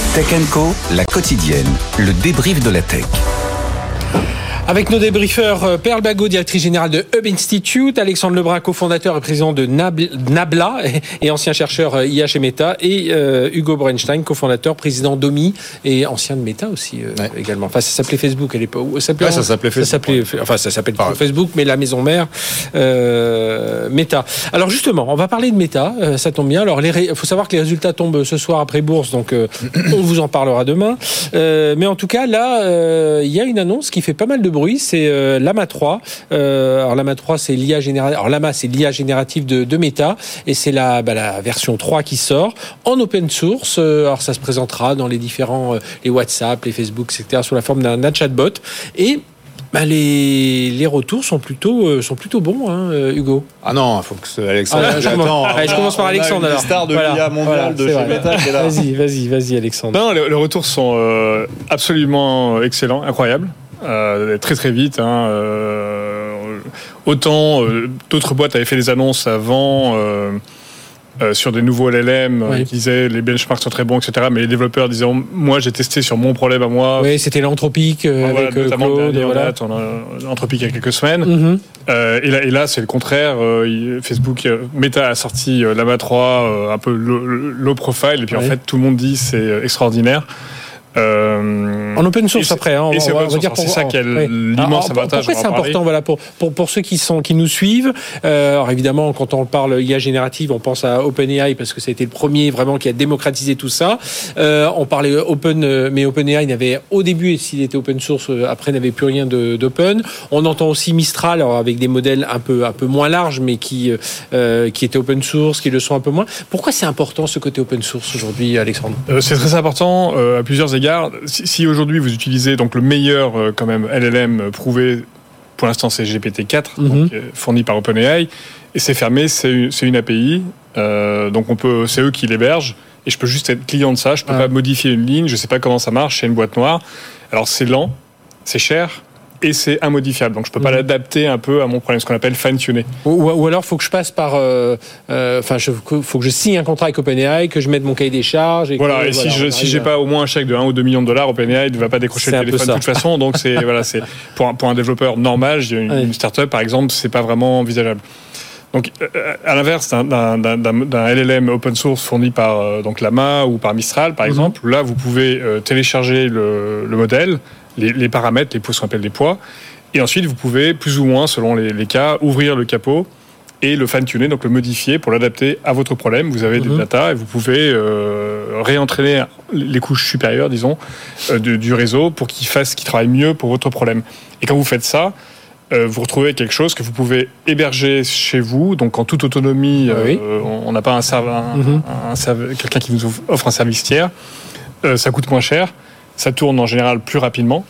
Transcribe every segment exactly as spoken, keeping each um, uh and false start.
Tech and Co, la quotidienne, le débrief de la tech. Avec nos débriefeurs, Perle Bagot, directrice générale de Hub Institute, Alexandre Lebrun, cofondateur et président de Nabla et ancien chercheur I A chez Meta, et euh, Hugo Bronstein, cofondateur, président d'Omi et ancien de Meta aussi euh, ouais. également. Enfin, ça s'appelait Facebook à l'époque. Ça s'appelait, ouais, ça s'appelait Facebook. Ça s'appelait, ouais. Enfin, ça s'appelle pas Facebook, mais la maison mère, euh, Meta. Alors justement, on va parler de Meta. Euh, ça tombe bien. Alors, il ré... faut savoir que les résultats tombent ce soir après bourse, donc euh, on vous en parlera demain. Euh, mais en tout cas, là, il euh, y a une annonce qui fait pas mal de bruit. C'est euh, Llama trois. Euh, alors Llama trois, c'est l'I A générative. Alors Llama, c'est l'I A générative de, de Meta, et c'est la, bah, la version trois qui sort en open source. Euh, alors ça se présentera dans les différents, euh, les WhatsApp, les Facebook, et cetera, sous la forme d'un, d'un chatbot. Et bah, les, les retours sont plutôt, euh, sont plutôt bons, hein, euh, Hugo. Ah non, il faut que ce Alexandre. Ah, je, commence, allez, je commence par Alexandre. On a une star de voilà, l'I A mondiale voilà, de chez Meta qui est là. Vas-y, vas-y, vas-y, Alexandre. Non, les, les retours sont euh, absolument excellents, incroyables. Euh, très très vite. Hein, euh, autant euh, d'autres boîtes avaient fait des annonces avant euh, euh, sur des nouveaux L L M oui. euh, qui disaient les benchmarks sont très bons, et cetera. Mais les développeurs disaient moi j'ai testé sur mon problème à moi. Oui, c'était l'Anthropic euh, voilà, avec notamment Claude. Le voilà. date, on a l'Anthropic il y a quelques semaines. Mm-hmm. Euh, et, là, et là c'est le contraire. Euh, Facebook, euh, Meta a sorti euh, Llama trois euh, un peu low, low profile et puis oui. en fait tout le monde dit c'est extraordinaire. Euh, en open source après, hein, on, et c'est, on va, on va dire pour, c'est ça qui a oui. l'immense alors, avantage. Pourquoi c'est important, voilà, pour, pour, pour ceux qui, sont, qui nous suivent. Euh, alors évidemment, quand on parle I A générative, on pense à OpenAI parce que ça a été le premier vraiment qui a démocratisé tout ça. Euh, on parlait Open, mais OpenAI n'avait au début, s'il était open source, après n'avait plus rien de, d'open. On entend aussi Mistral, alors avec des modèles un peu, un peu moins larges, mais qui, euh, qui étaient open source, qui le sont un peu moins. Pourquoi c'est important ce côté open source aujourd'hui, Alexandre ? euh, C'est très important euh, à plusieurs égards. Si, si aujourd'hui vous utilisez donc le meilleur euh, quand même L L M prouvé, pour l'instant c'est G P T quatre, mm-hmm. donc, euh, fourni par OpenAI, et c'est fermé, c'est une, c'est une A P I, euh, donc on peut, c'est eux qui l'hébergent, et je peux juste être client de ça, je peux ah. pas modifier une ligne, je sais pas comment ça marche, c'est une boîte noire. Alors c'est lent, c'est cher, et c'est immodifiable, donc je peux pas mmh. l'adapter un peu à mon problème, ce qu'on appelle fine-tuner. Ou, ou alors, faut que je passe par, enfin, euh, euh, faut que je signe un contrat avec OpenAI, que je mette mon cahier des charges. Et voilà, que, et voilà, si je, si j'ai pas au moins un chèque de un ou deux millions de dollars, OpenAI ne va pas décrocher c'est le téléphone de toute façon, donc c'est voilà, c'est pour un, pour un développeur normal, une, oui. une start-up par exemple, c'est pas vraiment envisageable. Donc, à l'inverse d'un, d'un, d'un, d'un L L M open source fourni par euh, donc Llama ou par Mistral, par mmh. exemple, là vous pouvez euh, télécharger le, le modèle. Les, les paramètres, les poids, ce qu'on appelle les poids, et ensuite vous pouvez plus ou moins, selon les, les cas, ouvrir le capot et le fine-tuner, donc le modifier pour l'adapter à votre problème. Vous avez mm-hmm. des data et vous pouvez euh, réentraîner les couches supérieures, disons, euh, du, du réseau pour qu'il fasse, qu'il travaille mieux pour votre problème. Et quand vous faites ça, euh, vous retrouvez quelque chose que vous pouvez héberger chez vous, donc en toute autonomie. Ah oui. euh, on n'a pas un serveur, un, mm-hmm. un, un serveur, quelqu'un qui nous offre un service tiers. Euh, ça coûte moins cher. Ça tourne en général plus rapidement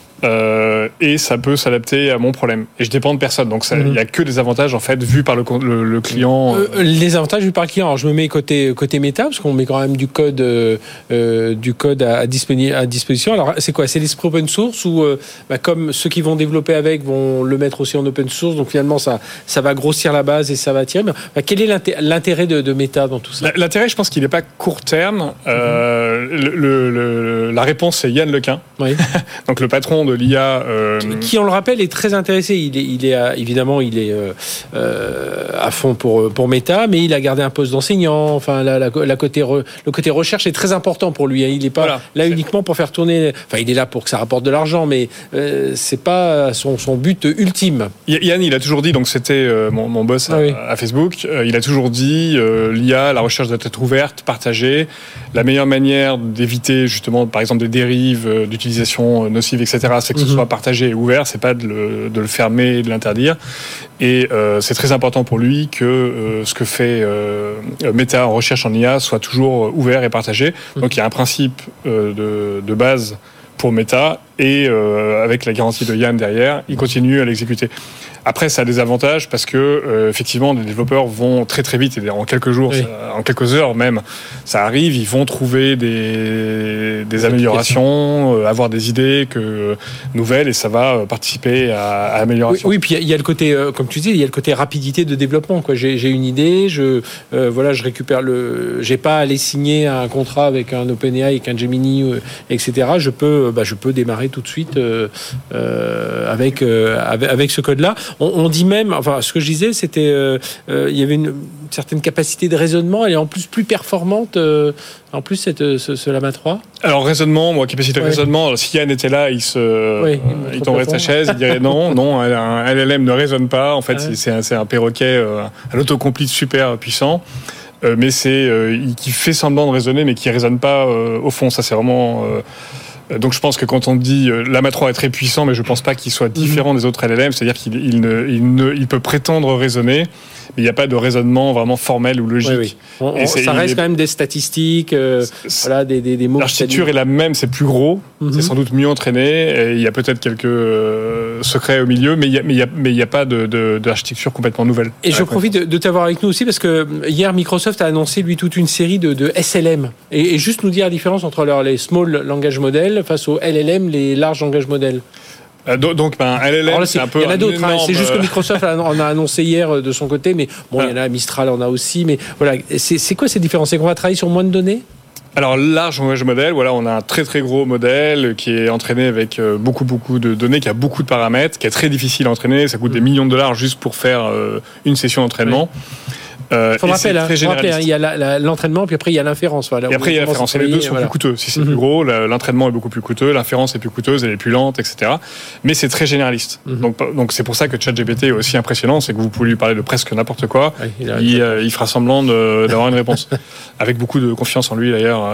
euh, et ça peut s'adapter à mon problème. Et je dépends de personne, donc il mmh. n'y a que des avantages en fait vus par le, le, le client. Euh, euh, les avantages vus par le client. Alors je me mets côté côté Meta parce qu'on met quand même du code euh, euh, du code à, à, disponi- à disposition. Alors c'est quoi ? C'est l'esprit open source ou euh, bah, comme ceux qui vont développer avec vont le mettre aussi en open source. Donc finalement ça ça va grossir la base et ça va attirer. Mais, bah, quel est l'intérêt, l'intérêt de, de Meta dans tout ça ? L'intérêt, je pense qu'il n'est pas court terme. Euh, mmh. le, le, le, la réponse c'est Yann Lequin, oui. donc le patron de l'I A, euh... qui on le rappelle est très intéressé. Il est, il est à, évidemment il est euh, euh, à fond pour pour Meta, mais il a gardé un poste d'enseignant. Enfin la, la, la côté re, le côté recherche est très important pour lui. Il n'est pas voilà, là c'est... uniquement pour faire tourner. Enfin il est là pour que ça rapporte de l'argent, mais euh, c'est pas son son but ultime. Yann il a toujours dit, donc c'était euh, mon, mon boss à, ah oui. à Facebook. Euh, il a toujours dit euh, l'I A, la recherche doit être ouverte, partagée. La meilleure manière d'éviter justement par exemple des dérives euh, d'utilisation nocive, et cetera, c'est que ce soit partagé et ouvert, c'est pas de le, de le fermer et de l'interdire. Et euh, c'est très important pour lui que euh, ce que fait euh, Meta en recherche en I A soit toujours ouvert et partagé. Donc il y a un principe euh, de, de base pour Meta et euh, avec la garantie de Yann derrière, il continue à l'exécuter. Après, ça a des avantages parce que euh, effectivement, les développeurs vont très très vite, et en quelques jours, oui. ça, en quelques heures même, ça arrive. Ils vont trouver des, des améliorations, euh, avoir des idées que, nouvelles, et ça va participer à, à l'amélioration. Oui, oui, puis il y a le côté, euh, comme tu dis, il y a le côté rapidité de développement. Quoi. J'ai, j'ai une idée, je, euh, voilà, je récupère le, j'ai pas à aller signer un contrat avec un OpenAI, avec un Gemini, euh, et cetera. Je peux, bah, je peux démarrer tout de suite euh, euh, avec, euh, avec avec ce code-là. On, on dit même, enfin, ce que je disais, c'était, euh, euh, il y avait une, une certaine capacité de raisonnement. Elle est en plus plus performante. Euh, en plus, cette, ce, ce Llama trois. Alors raisonnement, moi, capacité de ouais. raisonnement. Alors, si Yann était là, il se, oui, il, il tomberait de sa chaise, il dirait non, non, un L L M ne raisonne pas. En fait, ouais. c'est, un, c'est un perroquet, euh, un autocomplete super puissant. Euh, mais c'est euh, qui fait semblant de raisonner, mais qui raisonne pas euh, au fond. Ça, c'est vraiment. Euh, Donc je pense que quand on dit euh, Llama trois est très puissant, mais je pense pas qu'il soit différent mmh. des autres L L M, c'est-à-dire qu'il il ne, il ne, il peut prétendre raisonner, mais il n'y a pas de raisonnement vraiment formel ou logique. Oui, oui. On, on, ça reste est, quand même des statistiques, euh, voilà, des, des, des mots. L'architecture est la même, c'est plus gros, mmh. c'est sans doute mieux entraîné, et il y a peut-être quelques euh, secrets au milieu, mais il y a, mais il y a, mais il y a pas de, de, d'architecture complètement nouvelle. Et je profite de, de t'avoir avec nous aussi parce que hier Microsoft a annoncé lui toute une série de, de S L M et, et juste nous dire la différence entre leur, les small language models face aux L L M, les large language models. Euh, donc, ben, L L M, là, c'est, c'est un peu. Il y en a d'autres, énorme... hein, c'est juste que Microsoft en a annoncé hier de son côté, mais bon, ah. il y en a, Mistral en a aussi, mais voilà, c'est, c'est quoi ces différences? C'est qu'on va travailler sur moins de données? Alors, large language model, voilà, on a un très très gros modèle qui est entraîné avec beaucoup beaucoup de données, qui a beaucoup de paramètres, qui est très difficile à entraîner, ça coûte mmh. des millions de dollars juste pour faire euh, une session d'entraînement. Oui. Euh, faut rappeler, hein, faut rappeler hein, il y a la, la, l'entraînement, puis après il y a l'inférence. Voilà, et après il y a l'inférence. Et les deux sont voilà. plus coûteux. Si c'est mm-hmm. plus gros, l'entraînement est beaucoup plus coûteux, l'inférence est plus coûteuse, elle est plus lente, et cetera. Mais c'est très généraliste. Mm-hmm. Donc, donc c'est pour ça que ChatGPT est aussi impressionnant, c'est que vous pouvez lui parler de presque n'importe quoi. Ouais, il, il, euh, il fera semblant de, d'avoir une réponse. Avec beaucoup de confiance en lui d'ailleurs.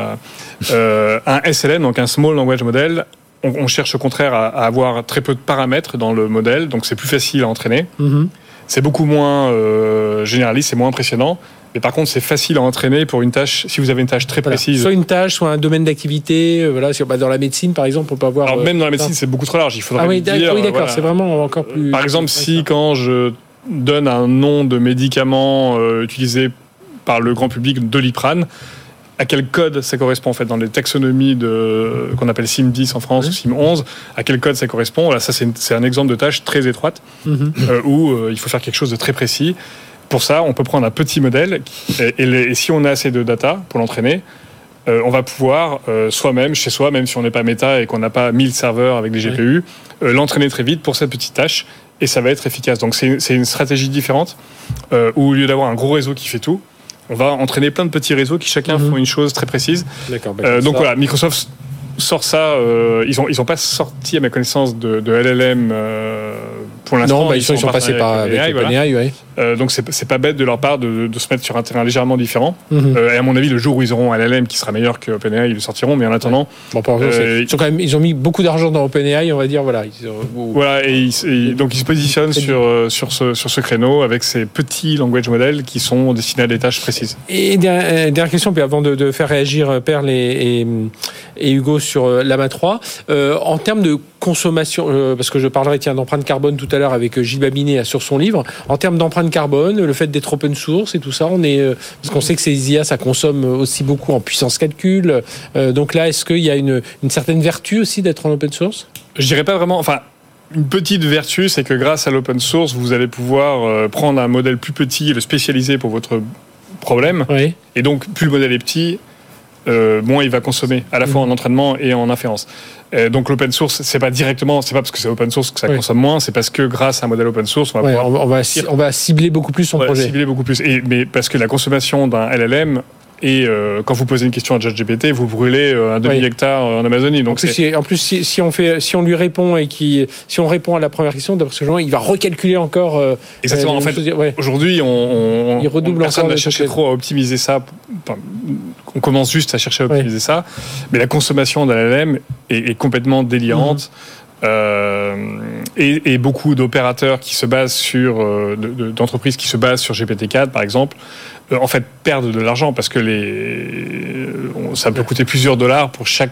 Euh, un S L M, donc un Small Language Model, on, on cherche au contraire à, à avoir très peu de paramètres dans le modèle, donc c'est plus facile à entraîner. Mm-hmm. C'est beaucoup moins euh, généraliste, c'est moins impressionnant. Mais par contre, c'est facile à entraîner pour une tâche, si vous avez une tâche très voilà. précise. Soit une tâche, soit un domaine d'activité. Euh, voilà, bah, dans la médecine, par exemple, on peut avoir. Alors, même dans la médecine, c'est beaucoup trop large. Il faudrait ah oui, dire. Oui, d'accord, voilà. c'est vraiment encore plus. Par exemple, si quand je donne un nom de médicament euh, utilisé par le grand public, Doliprane, à quel code ça correspond en fait dans les taxonomies de, qu'on appelle S I M dix en France, oui. ou S I M onze, à quel code ça correspond. Voilà, ça c'est, une, c'est un exemple de tâche très étroite mm-hmm. euh, où euh, il faut faire quelque chose de très précis. Pour ça, on peut prendre un petit modèle et, et, les, et si on a assez de data pour l'entraîner, euh, on va pouvoir euh, soi-même, chez soi, même si on n'est pas méta et qu'on n'a pas mille serveurs avec des G P U, oui. euh, l'entraîner très vite pour cette petite tâche et ça va être efficace. Donc c'est, c'est une stratégie différente euh, où au lieu d'avoir un gros réseau qui fait tout, on va entraîner plein de petits réseaux qui chacun mm-hmm. font une chose très précise. D'accord, bah, euh, donc ça. Voilà, Microsoft sort ça. Euh, ils ont ils ont pas sorti à ma connaissance de, de L L M euh, pour l'instant. Non, bah, ils, ils sont, sont passés par avec OpenAI. Voilà. Ouais. Euh, donc c'est c'est pas bête de leur part de, de se mettre sur un terrain légèrement différent. Mm-hmm. Euh, et à mon avis, le jour où ils auront un L L M qui sera meilleur que OpenAI, ils le sortiront. Mais en attendant, ouais. bon, pour euh, ils ont quand même ils ont mis beaucoup d'argent dans OpenAI, on va dire voilà. Ils ont, ou, voilà et, ils, et donc ils se positionnent sur euh, sur ce sur ce créneau avec ces petits language models qui sont destinés à des tâches précises. Et dernière, dernière question, puis avant de, de faire réagir Perle et, et, et Hugo sur Llama trois, euh, en termes de consommation, euh, parce que je parlerai tiens d'empreinte carbone tout à l'heure avec Gilles Babinet sur son livre. En termes d'empreinte carbone, le fait d'être open source et tout ça, on est euh, parce qu'on sait que ces I A ça consomme aussi beaucoup en puissance calcul. Euh, donc là, est-ce qu'il y a une, une certaine vertu aussi d'être en open source? Je dirais pas vraiment. Enfin. Une petite vertu, c'est que grâce à l'open source, vous allez pouvoir euh, prendre un modèle plus petit et le spécialiser pour votre problème. Oui. Et donc, plus le modèle est petit, euh, moins il va consommer, à la fois en entraînement et en inférence. Et donc, l'open source, c'est pas directement, c'est pas parce que c'est open source que ça oui. consomme moins, c'est parce que grâce à un modèle open source, on va oui, pouvoir... On va, on va cibler beaucoup plus son on projet. Va cibler beaucoup plus. Et, mais parce que la consommation d'un L L M... Et euh, quand vous posez une question à ChatGPT, vous brûlez euh, un demi-hectare oui. en Amazonie. Donc en plus, si, en plus si, si on fait, si on lui répond et qui, si on répond à la première question, d'après ce genre, il va recalculer encore. Euh, Exactement. Euh, en fait, chose, ouais. aujourd'hui, on, on, il redouble on, personne encore n'a cherché trop à optimiser ça. Enfin, on commence juste à chercher à optimiser oui. ça, mais la consommation d'un L L M est, est complètement délirante. Mmh. Euh, et, et beaucoup d'opérateurs qui se basent sur euh, de, de, d'entreprises qui se basent sur G P T quatre par exemple euh, en fait perdent de l'argent parce que les ça peut coûter plusieurs dollars pour chaque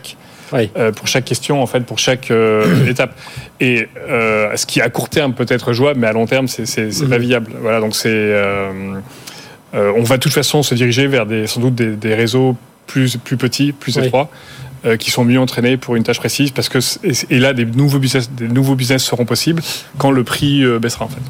oui. euh, pour chaque question, en fait, pour chaque euh, étape. Et euh, ce qui à court terme peut être jouable, mais à long terme, c'est, c'est, c'est mmh. pas viable. Voilà, donc c'est, euh, euh, on va de toute façon se diriger vers des, sans doute des, des réseaux plus plus petits, plus oui. étroits. Euh, qui sont mieux entraînés pour une tâche précise, parce que et là des nouveaux business, des nouveaux business seront possibles quand le prix euh, baissera en fait.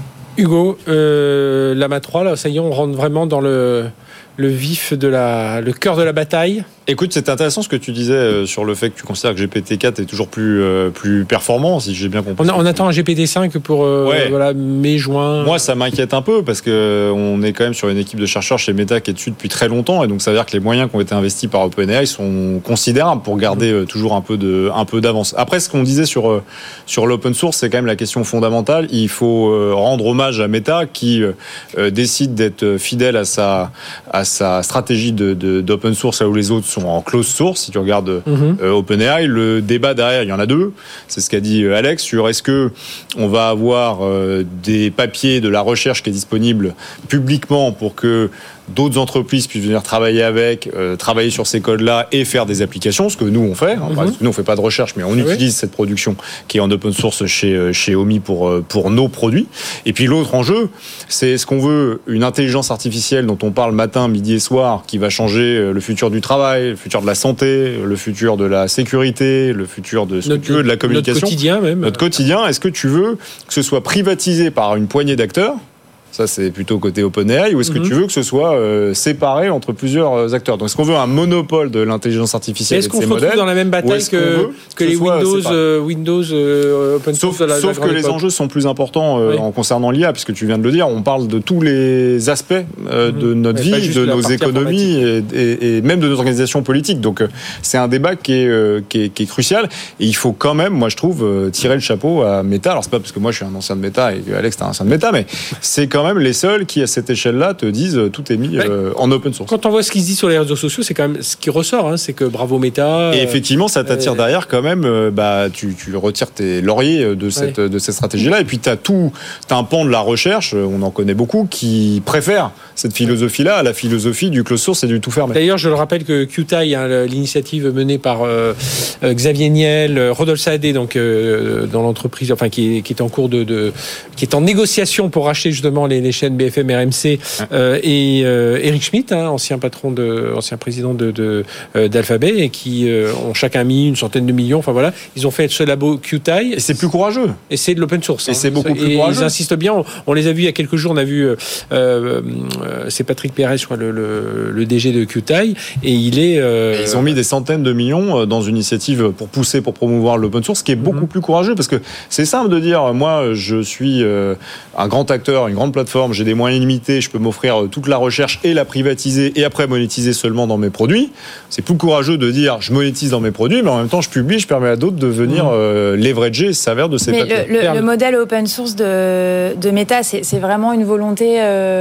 Hugo, euh, Llama trois, là, ça y est, on rentre vraiment dans le le vif de la, le cœur de la bataille. Écoute, c'est intéressant ce que tu disais euh, sur le fait que tu considères que G P T quatre est toujours plus euh, plus performant, si j'ai bien compris. On, a, on attend un G P T cinq pour euh, ouais. voilà, mai, juin. Moi, ça m'inquiète un peu parce que on est quand même sur une équipe de chercheurs chez Meta qui est dessus depuis très longtemps, et donc ça veut dire que les moyens qui ont été investis par OpenAI sont considérables pour garder euh, toujours un peu de un peu d'avance. Après, ce qu'on disait sur euh, sur l'open source, c'est quand même la question fondamentale. Il faut euh, rendre hommage à Meta qui euh, décide d'être fidèle à sa à sa stratégie de, de d'open source là où les autres sont en closed source. Si tu regardes mm-hmm. euh, OpenAI, le débat derrière, il y en a deux. C'est ce qu'a dit Alex sur est-ce que on va avoir euh, des papiers de la recherche qui est disponible publiquement pour que d'autres entreprises puissent venir travailler avec, euh, travailler sur ces codes-là et faire des applications, ce que nous on fait. Hein. Mm-hmm. Enfin, nous on fait pas de recherche, mais on oui. utilise cette production qui est en open source chez chez Omi pour pour nos produits. Et puis l'autre enjeu, c'est est-ce qu'on veut une intelligence artificielle dont on parle matin, midi et soir, qui va changer le futur du travail, le futur de la santé, le futur de la sécurité, le futur de ce notre, que tu veux, de la communication, notre quotidien même. Notre quotidien. Est-ce que tu veux que ce soit privatisé par une poignée d'acteurs? Ça, c'est plutôt côté OpenAI. Ou est-ce que mm-hmm. tu veux que ce soit euh, séparé entre plusieurs acteurs? Donc, est-ce qu'on veut un monopole de l'intelligence artificielle et de ces modèles? Est-ce qu'on se retrouve dans la même bataille que, que, que les Windows, euh, Windows euh, Open Source? Sauf, la, sauf la que les époque. enjeux sont plus importants euh, oui. en concernant l'I A, puisque tu viens de le dire. On parle de tous les aspects euh, mm-hmm. de notre ouais, vie, de nos économies et, et, et même de nos organisations politiques. Donc, euh, c'est un débat qui est, euh, qui, est, qui est crucial. Et il faut quand même, moi, je trouve, euh, tirer le chapeau à Meta. Alors, c'est pas parce que moi, je suis un ancien de Meta et que Alex, t'es un ancien de Meta, mais c'est quand même les seuls qui, à cette échelle-là, te disent euh, tout est mis euh, en open source. Quand on voit ce qui se dit sur les réseaux sociaux, c'est quand même ce qui ressort, hein, c'est que bravo Meta. Et effectivement, ça t'attire euh, derrière quand même. Euh, bah, tu, tu retires tes lauriers de cette ouais. de cette stratégie-là. Et puis t'as tout, t'as un pan de la recherche. On en connaît beaucoup qui préfèrent cette philosophie-là à la philosophie du close source et du tout fermé. D'ailleurs, je le rappelle que Qtai, hein, l'initiative menée par euh, Xavier Niel, Rodolphe Saadé, donc euh, dans l'entreprise, enfin qui est, qui est en cours de, de, qui est en négociation pour racheter justement les, les chaînes B F M, R M C euh, et euh, Eric Schmidt, hein, ancien patron de, ancien président de, de euh, d'Alphabet, et qui euh, ont chacun mis une centaine de millions. Enfin voilà, ils ont fait ce labo Qtai. Et c'est plus courageux. Et c'est de l'open source. Et hein. c'est beaucoup et plus courageux. Ils insistent bien. On, on les a vus il y a quelques jours. On a vu, euh, euh, c'est Patrick Pérez, je crois, le, le, le D G de Qtai, et il est. Euh, et ils ont mis des centaines de millions dans une initiative pour pousser, pour promouvoir l'open source, qui est beaucoup mm-hmm. plus courageux, parce que c'est simple de dire, moi, je suis euh, un grand acteur, une grande plateforme, j'ai des moyens limités, je peux m'offrir toute la recherche et la privatiser et après monétiser seulement dans mes produits. C'est plus courageux de dire je monétise dans mes produits, mais en même temps je publie, je permets à d'autres de venir mmh. euh, leverager, s'avère de ces mais papiers. Le, le, le modèle open source de, de Meta, c'est, c'est vraiment une volonté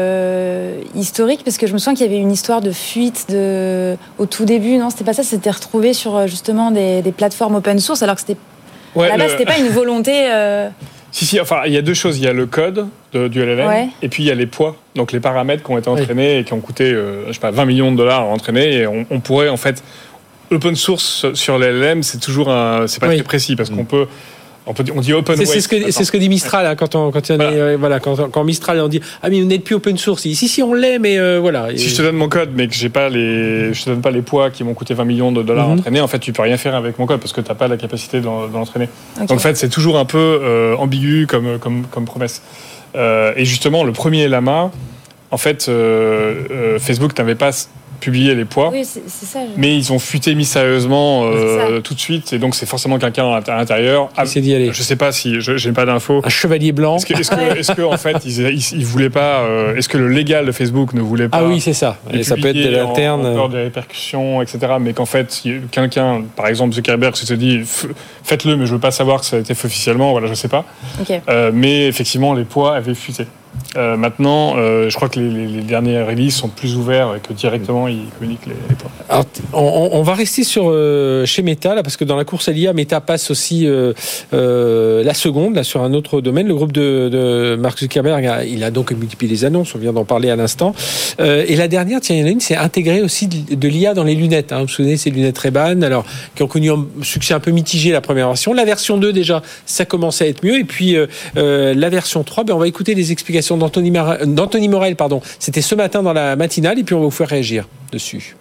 euh, historique, parce que je me souviens qu'il y avait une histoire de fuite de, au tout début, non, c'était pas ça, c'était retrouvé sur justement des, des plateformes open source, alors que c'était, ouais, à la base, le... c'était pas une volonté... Euh... Si, si, enfin, il y a deux choses. Il y a le code de, du L L M, ouais. et puis il y a les poids, donc les paramètres qui ont été entraînés, oui. et qui ont coûté, euh, je sais pas, vingt millions de dollars à entraîner, et on, on pourrait, en fait, l'open source sur l'L L M, c'est toujours un, c'est pas oui. très précis, parce mmh. qu'on peut, on peut, on dit open c'est, weight. C'est ce que, c'est ce que dit Mistral, hein, quand on, quand on voilà. est, euh, voilà, quand, quand Mistral, on dit, ah, mais vous n'êtes plus open source. Si, si, on l'est, mais euh, voilà. Si et... je te donne mon code, mais que j'ai pas les, je te donne pas les poids qui m'ont coûté vingt millions de dollars mm-hmm. à entraîner, en fait, tu peux rien faire avec mon code, parce que t'as pas la capacité de, de l'entraîner. Okay. Donc, en fait, c'est toujours un peu euh, ambigu comme, comme, comme promesse. Euh, et justement, le premier Llama, en fait, euh, euh, Facebook n'avait pas publié les poids, oui, c'est, c'est ça, je... mais ils ont fuité mystérieusement euh, tout de suite, et donc c'est forcément quelqu'un à l'intérieur. Ah, c'est d'y aller. Je sais pas si, je, j'ai pas d'infos. Un chevalier blanc. Est-ce que, est-ce que, est-ce que en fait, ils, ils, ils voulaient pas, euh, est-ce que le légal de Facebook ne voulait pas? Ah oui, c'est ça. Et ça peut être de l'interne. En peur des répercussions, et cetera. Mais qu'en fait, quelqu'un, par exemple Zuckerberg, se dit, faites-le, mais je veux pas savoir que ça a été fait officiellement. Voilà, je sais pas. Okay. Euh, mais effectivement, les poids avaient fuité. Euh, maintenant, euh, je crois que les, les, les derniers releases sont plus ouverts et que directement ils communiquent les, les points. Alors, on, on va rester sur euh, chez Meta là, parce que dans la course à l'I A, Meta passe aussi euh, euh, la seconde là sur un autre domaine. Le groupe de, de Mark Zuckerberg, a, il a donc multiplié les annonces. On vient d'en parler à l'instant. Euh, et la dernière, tiens, il y en a une, c'est intégrer aussi de, de l'I A dans les lunettes. Hein. Vous vous souvenez, ces lunettes Ray-Ban, alors qui ont connu un succès un peu mitigé la première version. La version deux déjà, ça commençait à être mieux. Et puis euh, euh, la version trois, ben on va écouter les explications d'Anthony, Mar- d'Anthony Morel, pardon. C'était ce matin dans la matinale, et puis on va vous faire réagir dessus.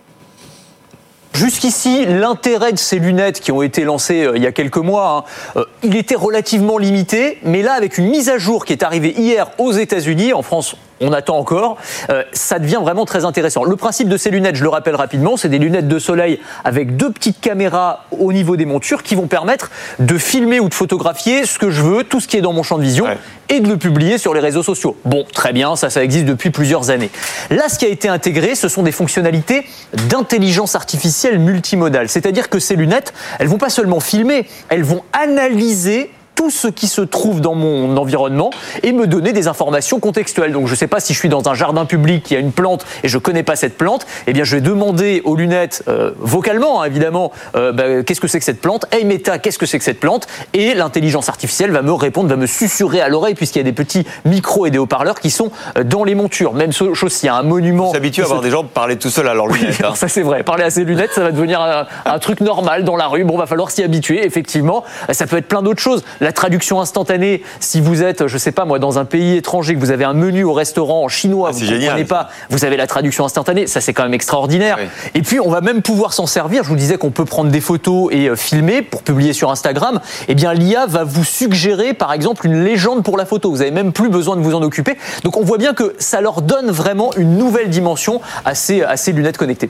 Jusqu'ici, l'intérêt de ces lunettes qui ont été lancées euh, il y a quelques mois, hein, euh, il était relativement limité, mais là, avec une mise à jour qui est arrivée hier aux États-Unis, en France, on attend encore, euh, ça devient vraiment très intéressant. Le principe de ces lunettes, je le rappelle rapidement, c'est des lunettes de soleil avec deux petites caméras au niveau des montures qui vont permettre de filmer ou de photographier ce que je veux, tout ce qui est dans mon champ de vision, ouais. et de le publier sur les réseaux sociaux. Bon, très bien, ça, ça existe depuis plusieurs années. Là, ce qui a été intégré, ce sont des fonctionnalités d'intelligence artificielle multimodale. C'est-à-dire que ces lunettes, elles vont pas seulement filmer, elles vont analyser tout ce qui se trouve dans mon environnement et me donner des informations contextuelles. Donc je ne sais pas si je suis dans un jardin public qui a une plante et je ne connais pas cette plante, eh bien je vais demander aux lunettes, euh, vocalement hein, évidemment, euh, bah, qu'est-ce que c'est que cette plante ? Hey Meta, qu'est-ce que c'est que cette plante ? Et l'intelligence artificielle va me répondre, va me susurrer à l'oreille puisqu'il y a des petits micros et des haut-parleurs qui sont dans les montures. Même chose s'il y a un monument... On s'habitue à voir des gens parler tout seuls à leurs lunettes. Oui, hein. Ça c'est vrai, parler à ses lunettes, ça va devenir un, un truc normal dans la rue. Bon, va falloir s'y habituer, effectivement. Ça peut être plein d'autres choses. La traduction instantanée, si vous êtes, je sais pas moi, dans un pays étranger, que vous avez un menu au restaurant en chinois, ah, vous ne comprenez pas, vous avez la traduction instantanée, ça c'est quand même extraordinaire. Oui. Et puis on va même pouvoir s'en servir, je vous disais qu'on peut prendre des photos et euh, filmer pour publier sur Instagram, eh bien l'I A va vous suggérer par exemple une légende pour la photo, vous n'avez même plus besoin de vous en occuper. Donc on voit bien que ça leur donne vraiment une nouvelle dimension à ces, à ces lunettes connectées.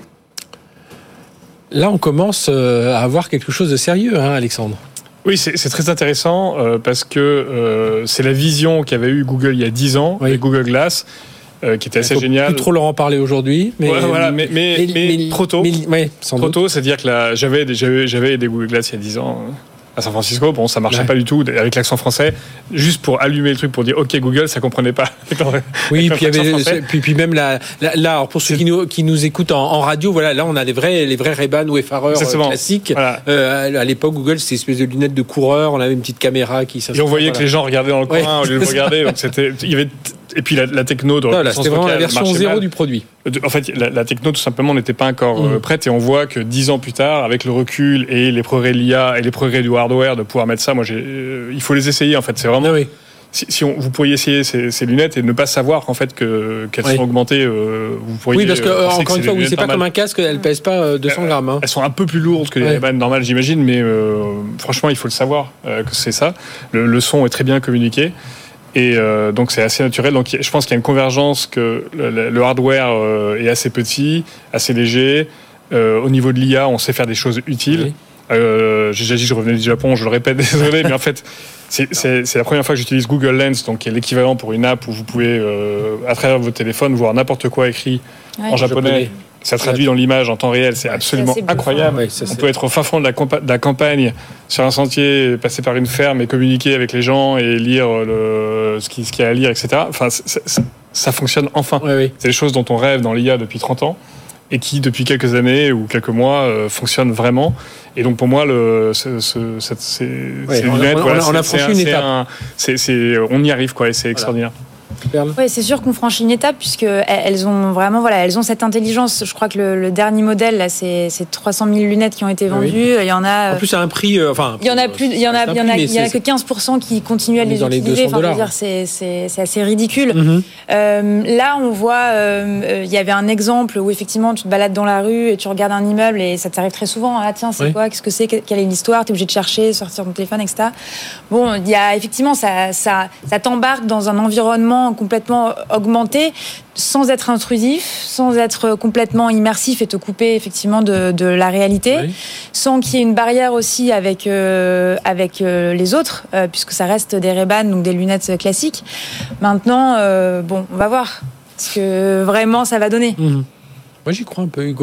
Là on commence à avoir quelque chose de sérieux, hein, Alexandre. Oui, c'est, c'est très intéressant euh, parce que euh, c'est la vision qu'avait eu Google il y a dix ans, oui. avec Google Glass, euh, qui était assez génial. Plus trop leur en parler aujourd'hui, mais, ouais, voilà, mais, mais, mais, mais, mais trop tôt. Mais, ouais, sans trop doute. tôt, c'est-à-dire que là, j'avais, j'avais, j'avais des Google Glass il y a dix ans. À San Francisco, bon, ça marchait ouais. pas du tout avec l'accent français. Juste pour allumer le truc pour dire OK Google, ça comprenait pas. Oui, puis, il y avait, puis puis même là, là, là alors pour ceux qui nous qui nous écoutent en, en radio, voilà, là on a les vrais les vrais Ray-Ban ou effareurs euh, classiques. Voilà. Euh, à l'époque, Google c'était une espèce de lunettes de coureur. On avait une petite caméra qui. Et on voyait voilà. que les gens regardaient dans le coin ouais. au lieu de regarder. Donc c'était, il y avait. Et puis la, la techno de voilà, c'était vraiment la version zéro du produit. En fait, la, la techno tout simplement n'était pas encore mmh. prête et on voit que dix ans plus tard, avec le recul et les progrès de l'I A et les progrès du hardware, de pouvoir mettre ça, moi, j'ai, euh, il faut les essayer. En fait, c'est vraiment. Ah oui. Si, si on, vous pourriez essayer ces, ces lunettes et ne pas savoir en fait que qu'elles oui. sont augmentées, euh, vous pourriez. Oui, parce que euh, encore que une fois, oui, c'est pas normales. Comme un casque, elles pèsent pas deux cents grammes. Hein. Elles sont un peu plus lourdes que les ouais. Ray-Ban normales, j'imagine, mais euh, franchement, il faut le savoir euh, que c'est ça. Le, le son est très bien communiqué. Et euh, donc c'est assez naturel. Donc je pense qu'il y a une convergence que le, le hardware euh, est assez petit, assez léger. Euh, au niveau de l'I A, on sait faire des choses utiles. Oui. Euh, j'ai déjà dit que je revenais du Japon, je le répète, désolé, mais en fait c'est, c'est, c'est la première fois que j'utilise Google Lens, donc qui est l'équivalent pour une app où vous pouvez euh, à travers votre téléphone voir n'importe quoi écrit ouais. en japonais. japonais. Ça traduit dans l'image en temps réel, c'est absolument c'est incroyable. Ouais, ça, on peut être au fin fond de la, compa- de la campagne, sur un sentier, passer par une ferme et communiquer avec les gens et lire le, ce, qui, ce qu'il y a à lire, et cetera. Enfin, ça, ça, ça fonctionne enfin. Ouais, ouais. C'est des choses dont on rêve dans l'I A depuis trente ans et qui, depuis quelques années ou quelques mois, euh, fonctionnent vraiment. Et donc, pour moi, le, ce, ce, cette, ces, ouais, ces lunettes, on, voilà, on, on a franchi une étape. Un, c'est, c'est, on y arrive, quoi, et c'est voilà. extraordinaire. Oui, c'est sûr qu'on franchit une étape puisque elles ont vraiment, voilà, elles ont cette intelligence. Je crois que le, le dernier modèle là, c'est, c'est trois cent mille lunettes qui ont été vendues. Oui. Il y en a. En plus, c'est un prix. Euh, enfin, il y en a plus. Il y en a. Il y en a. Il y en a que quinze pour cent qui continuent à les utiliser. Enfin, je veux dire, c'est, c'est, c'est assez ridicule. Mm-hmm. Euh, là, on voit. Euh, il y avait un exemple où effectivement, tu te balades dans la rue et tu regardes un immeuble et ça t'arrive très souvent. Ah tiens, c'est oui. quoi ? Qu'est-ce que c'est ? Quelle est l'histoire ? T'es obligé de chercher, sortir ton téléphone, et cetera. Bon, il y a effectivement ça, ça, ça t'embarque dans un environnement complètement augmenté sans être intrusif, sans être complètement immersif et te couper effectivement de, de la réalité, oui. sans qu'il y ait une barrière aussi avec, euh, avec euh, les autres, euh, puisque ça reste des Ray-Ban, donc des lunettes classiques. Maintenant, euh, bon, on va voir ce que vraiment ça va donner. Mmh. Moi, j'y crois un peu, Hugo.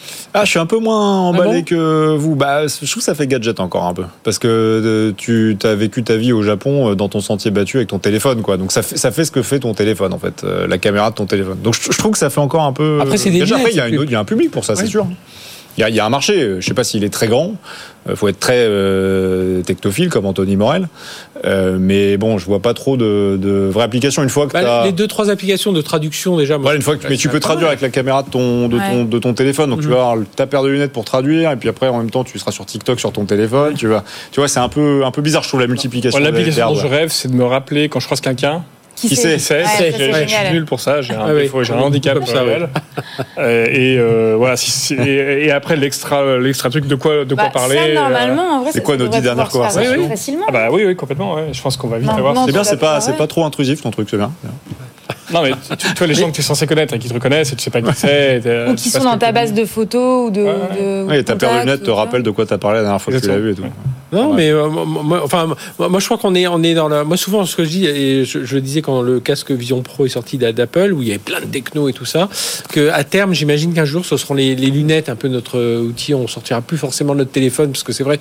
Ah, je suis un peu moins emballé Ah bon que vous. Bah, je trouve que ça fait gadget encore un peu. Parce que euh, tu as vécu ta vie au Japon euh, dans ton sentier battu avec ton téléphone, quoi. Donc ça fait, ça fait ce que fait ton téléphone, en fait, euh, la caméra de ton téléphone. Donc je, je trouve que ça fait encore un peu. Après, c'est des Déjà, lunettes, après, il y a c'est une plus- autre- il y a un public pour ça, Ouais. c'est sûr. Il y, a, il y a un marché. Je sais pas s'il est très grand. Il faut être très euh, technophile comme Anthony Morel. Euh, mais bon, je vois pas trop de, de vraies applications une fois que Bah, t'as. les deux trois applications de traduction déjà. moi, Voilà, une fois que tu, mais tu c'est peux pas traduire mal. avec la caméra de ton, de ton, Ouais. de ton téléphone. Donc, tu Mhm. vas avoir ta paire de lunettes pour traduire. Et puis après, en même temps, tu seras sur TikTok sur ton téléphone. Tu vas, tu vois, c'est un peu, un peu bizarre, je trouve, la multiplication. Moi, des- l'application des dont je hardware. rêve, c'est de me rappeler quand je croise quelqu'un. Qui sait Qui sait, Ouais, ça, c'est- c'est je suis génial. nul pour ça, j'ai un Ah oui. défaut, j'ai un handicap Comme ça, réel. Euh, et euh, voilà, si, si- et, et après l'extra, l'extra truc de quoi, de quoi Bah, parler. ça, euh, normalement, en vrai, c'est ça quoi nos devrait dix dernières pouvoir se faire conversations facilement. Ah bah oui, oui, complètement. Ouais. Je pense qu'on va vite Non, avoir. non, C'est bien, sur c'est la pas, forêt. c'est pas trop intrusif ton truc, c'est bien. Non mais tu, tu vois les gens que tu es censé connaître et qui te reconnaissent et tu sais pas qui c'est. Ou qui sont dans ta base de photos ou de. Ouais, de Oui, ta paire de contacts, lunettes te ou ça. rappelle de quoi t'as parlé la dernière fois que tu l'as vu et tout. Non, Ouais. mais euh, moi, moi- enfin, moi, moi, je crois qu'on est, on est dans la. Moi, souvent, ce que je dis, et je, je le disais quand le casque Vision Pro est sorti d'a- d'Apple, où il y avait plein de techno et tout ça, que à terme, j'imagine qu'un jour, ce seront les, les lunettes, un peu notre outil. On sortira plus forcément de notre téléphone, parce que c'est vrai.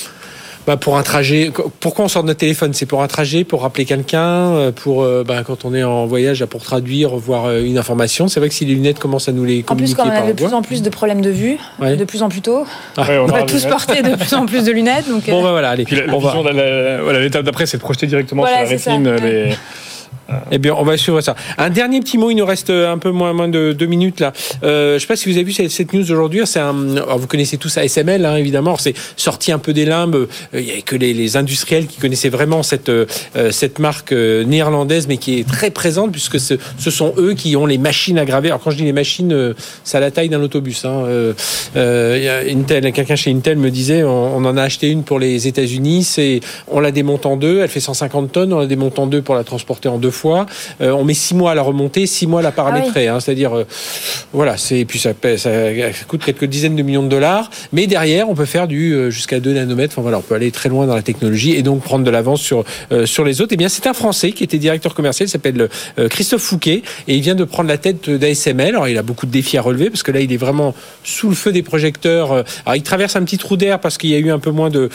Bah pour un trajet, pourquoi on sort de notre téléphone? C'est pour un trajet, pour rappeler quelqu'un, pour euh, bah, quand on est en voyage, pour traduire, voir euh, une information. C'est vrai que si les lunettes commencent à nous les En plus, communiquer quand on par avait de plus voix. en plus de problèmes de vue, Ouais. de plus en plus tôt, Ouais, on on aura va des tous lunettes. porter de plus en plus de lunettes. Donc, Bon euh, bah voilà, allez. Puis la, la on va- vision, la- la- voilà, l'étape d'après, c'est de projeter directement Voilà, sur la c'est ça, rétine ouais. les. Eh bien, on va suivre ça. Un dernier petit mot, il nous reste un peu moins, moins de deux minutes là. Euh, je ne sais pas si vous avez vu cette, cette news aujourd'hui. C'est un, alors, vous connaissez tous A S M L, hein, évidemment. Alors, c'est sorti un peu des limbes. Euh, Il n'y avait que les, les industriels qui connaissaient vraiment cette, euh, cette marque euh, néerlandaise, mais qui est très présente puisque ce, ce sont eux qui ont les machines à graver. Alors quand je dis les machines, euh, c'est à la taille d'un autobus. Hein. Euh, euh, il y a Intel, quelqu'un chez Intel me disait, on, on en a acheté une pour les États-Unis. C'est, on la démonte en deux. Elle fait cent cinquante tonnes. On la démonte en deux pour la transporter en deux fois. Euh, on met six mois à la remonter, six mois à la paramétrer. Ah oui. hein, c'est-à-dire, euh, voilà, c'est et puis ça, paie, ça, ça coûte quelques dizaines de millions de dollars. Mais derrière, on peut faire du euh, jusqu'à deux nanomètres. Enfin voilà, on peut aller très loin dans la technologie et donc prendre de l'avance sur euh, sur les autres. Et bien, c'est un Français qui était directeur commercial, il s'appelle euh, Christophe Fouquet, et il vient de prendre la tête d'A S M L. Alors, il a beaucoup de défis à relever parce que là, il est vraiment sous le feu des projecteurs. Alors, il traverse un petit trou d'air parce qu'il y a eu un peu moins de,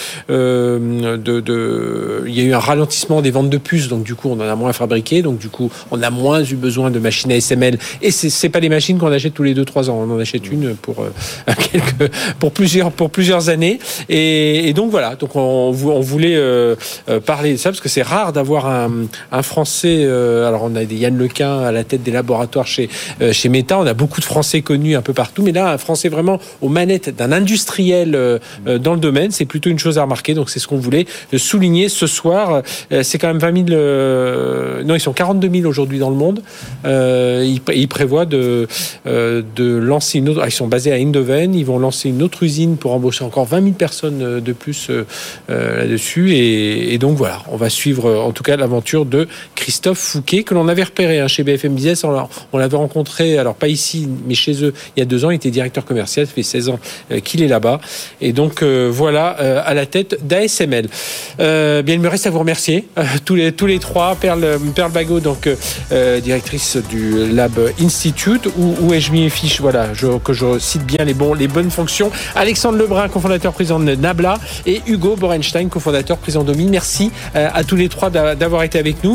euh, de, de, il y a eu un ralentissement des ventes de puces, donc du coup, on en a moins fabriqué. Donc du coup, on a moins eu besoin de machines A S M L. Et c'est, c'est pas les machines qu'on achète tous les deux trois ans. On en achète une pour euh, quelques, pour plusieurs, pour plusieurs années. Et, et donc voilà. Donc on, on voulait euh, parler de ça parce que c'est rare d'avoir un, un Français. Euh, alors on a des Yann Lequin à la tête des laboratoires chez euh, chez Meta. On a beaucoup de Français connus un peu partout, mais là un Français vraiment aux manettes d'un industriel euh, dans le domaine, c'est plutôt une chose à remarquer. Donc c'est ce qu'on voulait souligner ce soir. Euh, c'est quand même vingt mille. Euh, non, ils sont quarante-deux mille aujourd'hui dans le monde. Euh, ils, ils prévoient de, euh, de lancer une autre. Ils sont basés à Eindhoven. Ils vont lancer une autre usine pour embaucher encore vingt mille personnes de plus euh, là-dessus. Et, et donc voilà, on va suivre en tout cas l'aventure de Christophe Fouquet que l'on avait repéré hein, chez B F M Business. On, on l'avait rencontré, alors pas ici, mais chez eux il y a deux ans. Il était directeur commercial. Ça fait seize ans euh, qu'il est là-bas. Et donc euh, voilà euh, à la tête d'A S M L. Euh, bien, il me reste à vous remercier euh, tous les tous les trois. Perle, Perle Bagot, donc euh, directrice du Lab Institute, où, où ai-je mis les fiches, voilà, je, que je cite bien les, bons, les bonnes fonctions. Alexandre Lebrun, cofondateur président de Nabla, et Hugo Borenstein, cofondateur président d'Omi. Merci euh, à tous les trois d'avoir été avec nous.